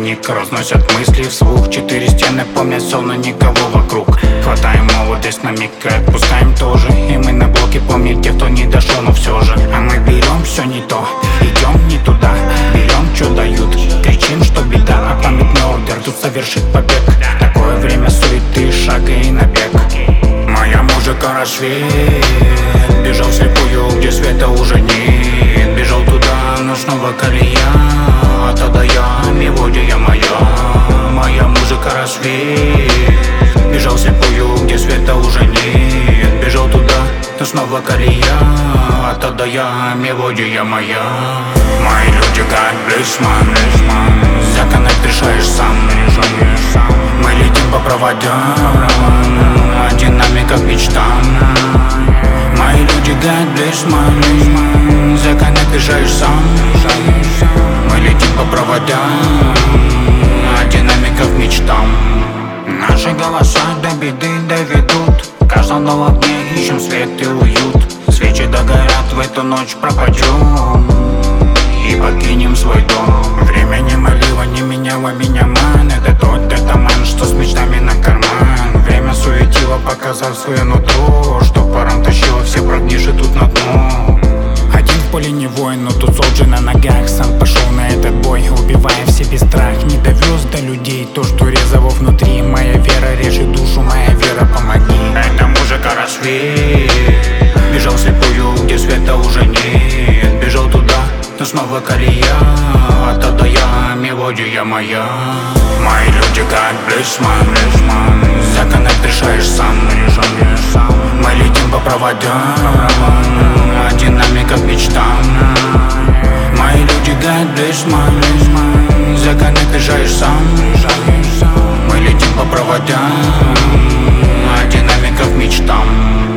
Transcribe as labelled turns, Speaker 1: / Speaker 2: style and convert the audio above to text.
Speaker 1: ник, разносят мысли вслух. Четыре стены помнят, словно никого вокруг. Хватаем молодость на миг и отпускаем тоже. И мы на блоке помним тех, кто не дошел, но все же. А мы берем все не то, идем не туда. Берем, что дают, кричим, что беда. А памятный ордер тут совершит побег. Такое время суеты, шага и набег. Моя музыка рассвет. Бежал вслепую, где света уже нет. Бежал туда, но снова колея. А тогда я, мелодия моя. Моя музыка рассвет. Бежал вслепую, где света уже нет. Бежал туда, но снова колея. А тогда я, мелодия моя. Мои люди как блицман. Законнект решаешь сам. Мы летим по проводам, а динамика к мечтам. Мои люди как блицман. Законнект решаешь сам. Мы летим по проводам, а динамика к мечтам. Наши голоса до беды доведут. В каждом новом дне ищем свет и уют. Свечи догорят, в эту ночь пропадем и покинем свой дом. Время не молило, не меняло меня, ман. Это тот детаман, что с мечтами на карман. Время суетило, показав свое нутро, что паром тащило все прогнившие тут на дно. Один в поле не воин, но тут солджи на ногах. Сам пошел на этот бой, убивая в себе страх. Не довез до людей то, что резало внутри. Моя вера режет душу, моя вера, помоги. Это музыка рассвет. Бежал вслепую, где света уже нет. Бежал туда, но снова колея. А тогда я, мелодия моя. Мои люди как блицман. Законнект решаешь сам. Мы летим по проводам, а динамика к мечтам. Мои люди как блицман. Законнект решаешь сам. Мы летим по проводам, а динамика к мечтам.